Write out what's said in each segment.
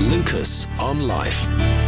Lucas on Life.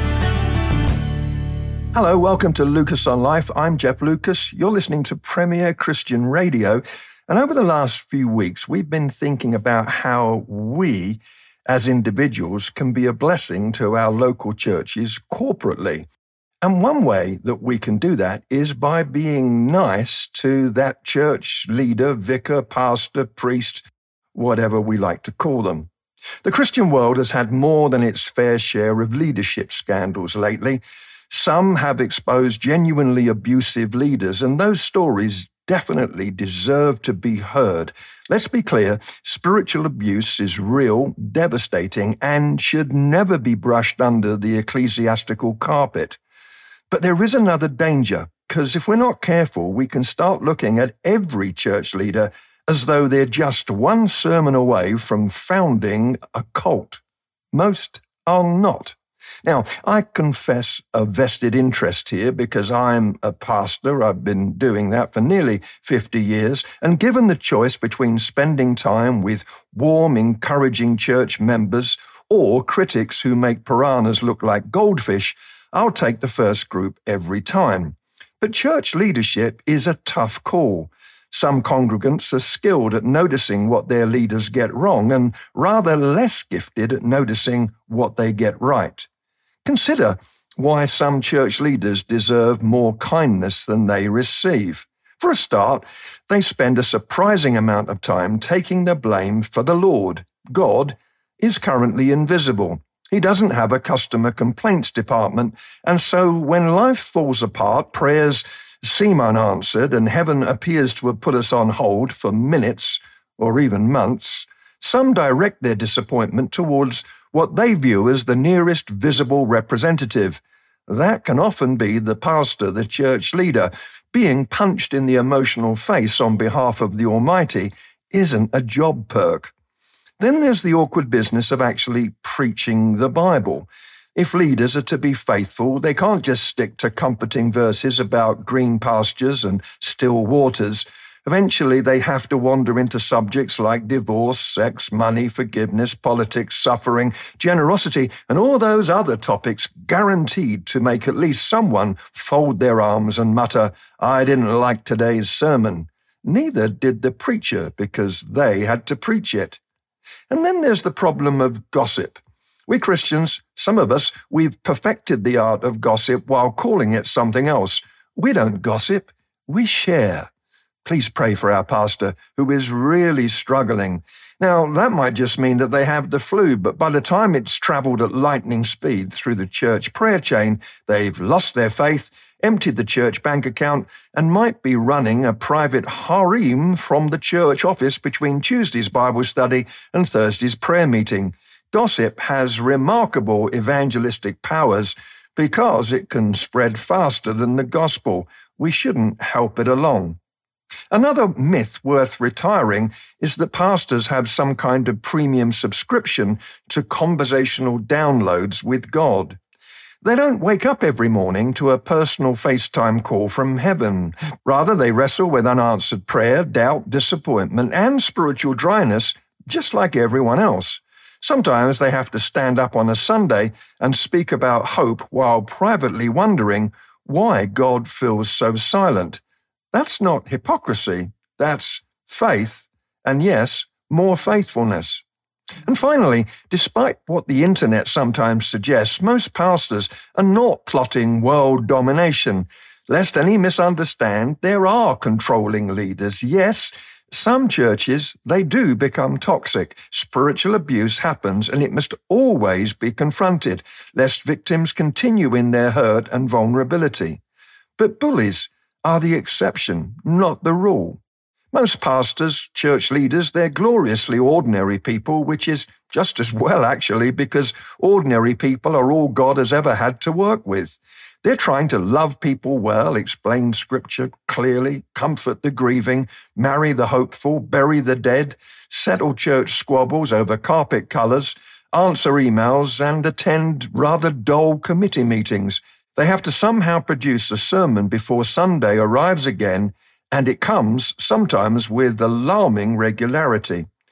Hello, welcome to Lucas on Life. I'm Jeff Lucas. You're listening to Premier Christian Radio. And over the last few weeks, we've been thinking about how we, as individuals, can be a blessing to our local churches corporately. And one way that we can do that is by being nice to that church leader, vicar, pastor, priest, whatever we like to call them. The Christian world has had more than its fair share of leadership scandals lately. Some have exposed genuinely abusive leaders, and those stories definitely deserve to be heard. Let's be clear, spiritual abuse is real, devastating, and should never be brushed under the ecclesiastical carpet. But there is another danger, because if we're not careful, we can start looking at every church leader as though they're just one sermon away from founding a cult. Most are not. Now, I confess a vested interest here because I'm a pastor. I've been doing that for nearly 50 years. And given the choice between spending time with warm, encouraging church members or critics who make piranhas look like goldfish, I'll take the first group every time. But church leadership is a tough call. Some congregants are skilled at noticing what their leaders get wrong and rather less gifted at noticing what they get right. Consider why some church leaders deserve more kindness than they receive. For a start, they spend a surprising amount of time taking the blame for the Lord. God is currently invisible. He doesn't have a customer complaints department, and so when life falls apart, prayers seem unanswered, and heaven appears to have put us on hold for minutes or even months, some direct their disappointment towards what they view as the nearest visible representative. That can often be the pastor, the church leader. Being punched in the emotional face on behalf of the Almighty isn't a job perk. Then there's the awkward business of actually preaching the Bible. If leaders are to be faithful, they can't just stick to comforting verses about green pastures and still waters. Eventually, they have to wander into subjects like divorce, sex, money, forgiveness, politics, suffering, generosity, and all those other topics guaranteed to make at least someone fold their arms and mutter, "I didn't like today's sermon." Neither did the preacher, because they had to preach it. And then there's the problem of gossip. We Christians, some of us, we've perfected the art of gossip while calling it something else. We don't gossip, we share. Please pray for our pastor, who is really struggling. Now, that might just mean that they have the flu, but by the time it's traveled at lightning speed through the church prayer chain, they've lost their faith, emptied the church bank account, and might be running a private harem from the church office between Tuesday's Bible study and Thursday's prayer meeting. Gossip has remarkable evangelistic powers because it can spread faster than the gospel. We shouldn't help it along. Another myth worth retiring is that pastors have some kind of premium subscription to conversational downloads with God. They don't wake up every morning to a personal FaceTime call from heaven. Rather, they wrestle with unanswered prayer, doubt, disappointment, and spiritual dryness, just like everyone else. Sometimes they have to stand up on a Sunday and speak about hope while privately wondering why God feels so silent. That's not hypocrisy, that's faith, and yes, more faithfulness. And finally, despite what the internet sometimes suggests, most pastors are not plotting world domination. Lest any misunderstand, there are controlling leaders. Yes, some churches, they do become toxic. Spiritual abuse happens, and it must always be confronted, lest victims continue in their hurt and vulnerability. But bullies are the exception, not the rule. Most pastors, church leaders, they're gloriously ordinary people, which is just as well, actually, because ordinary people are all God has ever had to work with. They're trying to love people well, explain scripture clearly, comfort the grieving, marry the hopeful, bury the dead, settle church squabbles over carpet colors, answer emails, and attend rather dull committee meetings. They have to somehow produce a sermon before Sunday arrives again, and it comes sometimes with alarming regularity.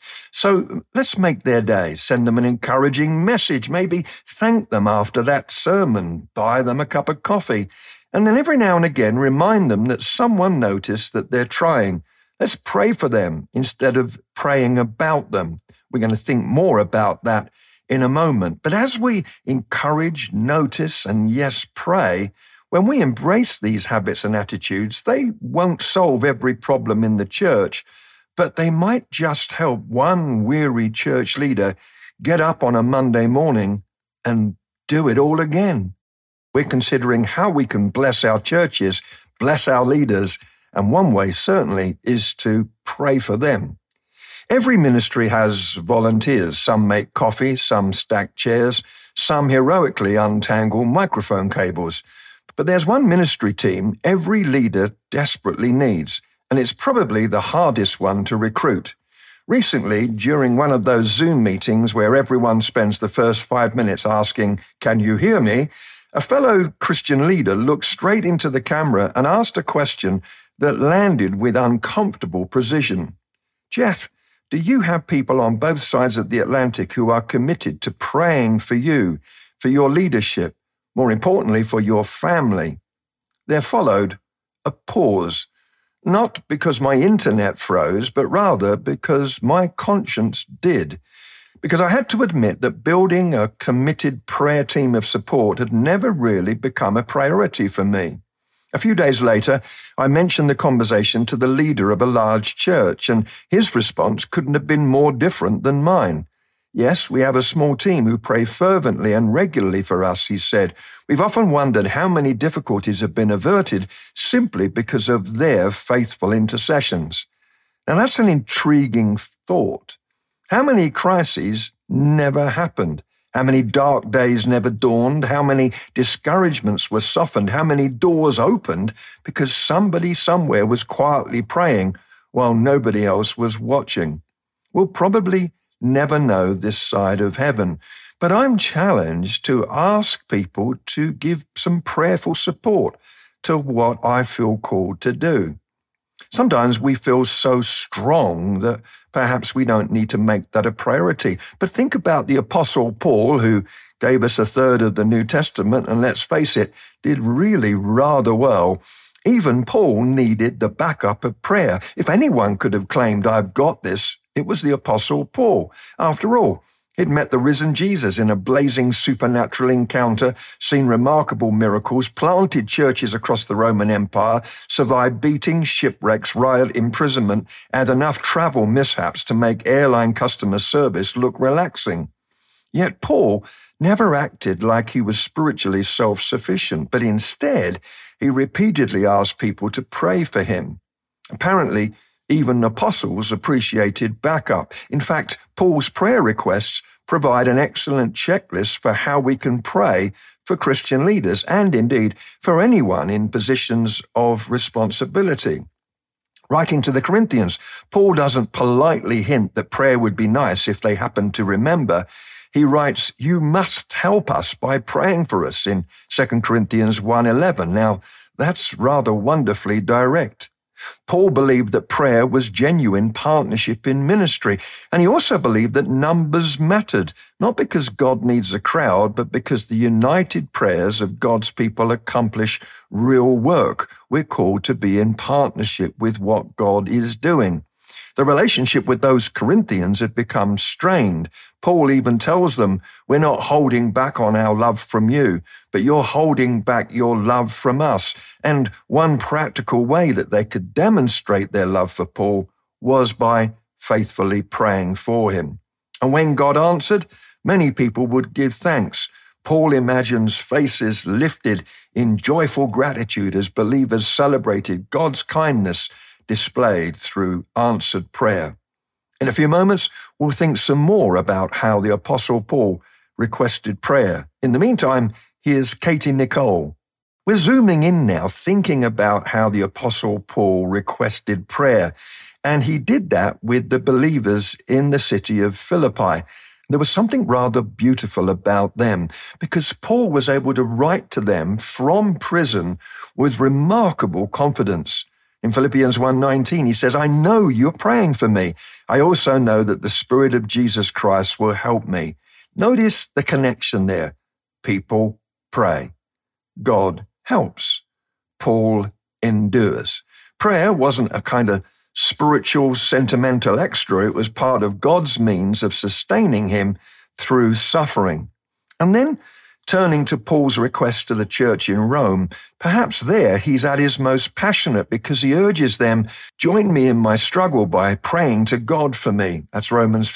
So let's make their day, send them an encouraging message, maybe thank them after that sermon, buy them a cup of coffee, and then every now and again remind them that someone noticed that they're trying. Let's pray for them instead of praying about them. We're going to think more about that in a moment. But as we encourage, notice, and yes, pray, when we embrace these habits and attitudes, they won't solve every problem in the church, but they might just help one weary church leader get up on a Monday morning and do it all again. We're considering how we can bless our churches, bless our leaders, and one way certainly is to pray for them. Every ministry has volunteers. Some make coffee, some stack chairs, some heroically untangle microphone cables. But there's one ministry team every leader desperately needs, and it's probably the hardest one to recruit. Recently, during one of those Zoom meetings where everyone spends the first 5 minutes asking, "Can you hear me?" a fellow Christian leader looked straight into the camera and asked a question that landed with uncomfortable precision. "Jeff, do you have people on both sides of the Atlantic who are committed to praying for you, for your leadership, more importantly, for your family?" There followed a pause, not because my internet froze, but rather because my conscience did. Because I had to admit that building a committed prayer team of support had never really become a priority for me. A few days later, I mentioned the conversation to the leader of a large church, and his response couldn't have been more different than mine. "Yes, we have a small team who pray fervently and regularly for us," he said. "We've often wondered how many difficulties have been averted simply because of their faithful intercessions." Now that's an intriguing thought. How many crises never happened? How many dark days never dawned? How many discouragements were softened? How many doors opened because somebody somewhere was quietly praying while nobody else was watching? We'll probably never know this side of heaven, but I'm challenged to ask people to give some prayerful support to what I feel called to do. Sometimes we feel so strong that perhaps we don't need to make that a priority. But think about the Apostle Paul, who gave us a third of the New Testament, and let's face it, did really rather well. Even Paul needed the backup of prayer. If anyone could have claimed, "I've got this," it was the Apostle Paul. After all, he'd met the risen Jesus in a blazing supernatural encounter, seen remarkable miracles, planted churches across the Roman Empire, survived beatings, shipwrecks, riot, imprisonment, and enough travel mishaps to make airline customer service look relaxing. Yet Paul never acted like he was spiritually self-sufficient, but instead, he repeatedly asked people to pray for him. Apparently, even apostles appreciated backup. In fact, Paul's prayer requests provide an excellent checklist for how we can pray for Christian leaders and indeed for anyone in positions of responsibility. Writing to the Corinthians, Paul doesn't politely hint that prayer would be nice if they happen to remember. He writes, "You must help us by praying for us" in 2 Corinthians 1:11. Now, that's rather wonderfully direct. Paul believed that prayer was genuine partnership in ministry, and he also believed that numbers mattered, not because God needs a crowd, but because the united prayers of God's people accomplish real work. We're called to be in partnership with what God is doing. The relationship with those Corinthians had become strained. Paul even tells them, "We're not holding back on our love from you, but you're holding back your love from us." And one practical way that they could demonstrate their love for Paul was by faithfully praying for him. And when God answered, many people would give thanks. Paul imagines faces lifted in joyful gratitude as believers celebrated God's kindness displayed through answered prayer. In a few moments, we'll think some more about how the Apostle Paul requested prayer. In the meantime, here's Katie Nicole. We're zooming in now, thinking about how the Apostle Paul requested prayer, and he did that with the believers in the city of Philippi. There was something rather beautiful about them, because Paul was able to write to them from prison with remarkable confidence. In Philippians 1:19, he says, I know you're praying for me. I also know that the Spirit of Jesus Christ will help me. Notice the connection there. People pray. God helps. Paul endures. Prayer wasn't a kind of spiritual, sentimental extra. It was part of God's means of sustaining him through suffering. And then turning to Paul's request to the church in Rome, perhaps there he's at his most passionate because he urges them, join me in my struggle by praying to God for me. That's Romans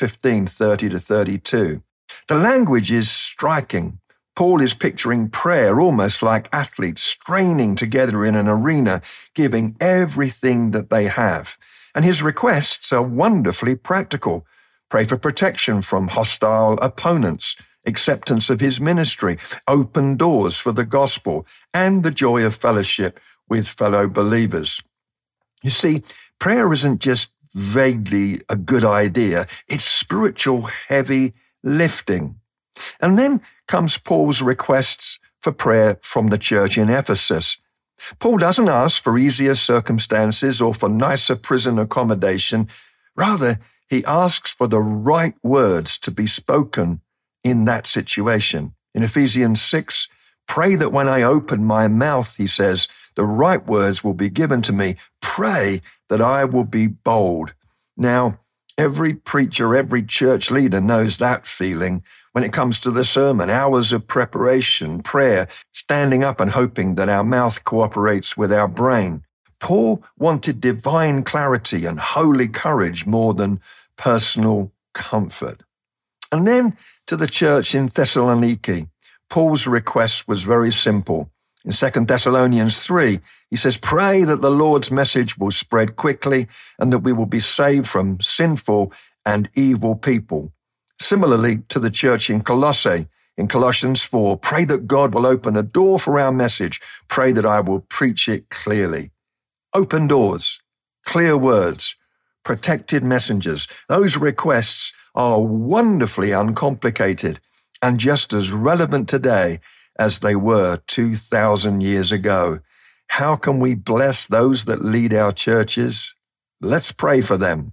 15:30-32. The language is striking. Paul is picturing prayer almost like athletes straining together in an arena, giving everything that they have. And his requests are wonderfully practical. Pray for protection from hostile opponents, acceptance of his ministry, open doors for the gospel, and the joy of fellowship with fellow believers. You see, prayer isn't just vaguely a good idea. It's spiritual heavy lifting. And then comes Paul's requests for prayer from the church in Ephesus. Paul doesn't ask for easier circumstances or for nicer prison accommodation. Rather, he asks for the right words to be spoken in that situation. In Ephesians 6, pray that when I open my mouth, he says, the right words will be given to me. Pray that I will be bold. Now, every preacher, every church leader knows that feeling. When it comes to the sermon, hours of preparation, prayer, standing up and hoping that our mouth cooperates with our brain. Paul wanted divine clarity and holy courage more than personal comfort. And then to the church in Thessaloniki, Paul's request was very simple. In 2 Thessalonians 3, he says, pray that the Lord's message will spread quickly and that we will be saved from sinful and evil people. Similarly to the church in Colossae, in Colossians 4, pray that God will open a door for our message. Pray that I will preach it clearly. Open doors, clear words, protected messengers. Those requests are wonderfully uncomplicated and just as relevant today as they were 2,000 years ago. How can we bless those that lead our churches? Let's pray for them.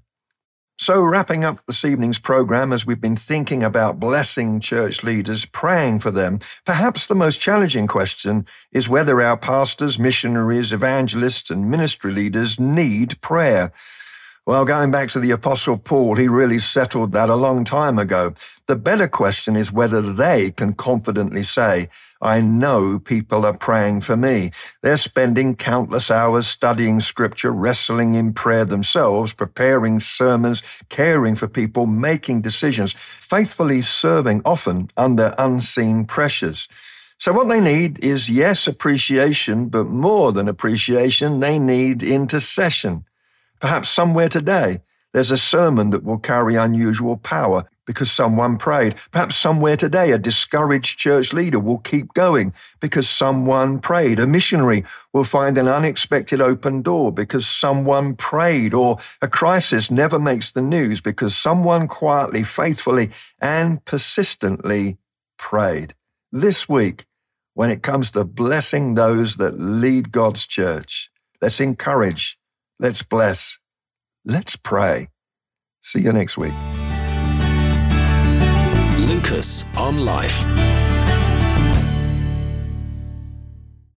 So wrapping up this evening's program, as we've been thinking about blessing church leaders, praying for them, perhaps the most challenging question is whether our pastors, missionaries, evangelists, and ministry leaders need prayer. Well, going back to the Apostle Paul, he really settled that a long time ago. The better question is whether they can confidently say, I know people are praying for me. They're spending countless hours studying scripture, wrestling in prayer themselves, preparing sermons, caring for people, making decisions, faithfully serving, often under unseen pressures. So what they need is, yes, appreciation, but more than appreciation, they need intercession. Perhaps somewhere today, there's a sermon that will carry unusual power because someone prayed. Perhaps somewhere today, a discouraged church leader will keep going because someone prayed. A missionary will find an unexpected open door because someone prayed. Or a crisis never makes the news because someone quietly, faithfully, and persistently prayed. This week, when it comes to blessing those that lead God's church, let's encourage. Let's bless. Let's pray. See you next week. Lucas on Life.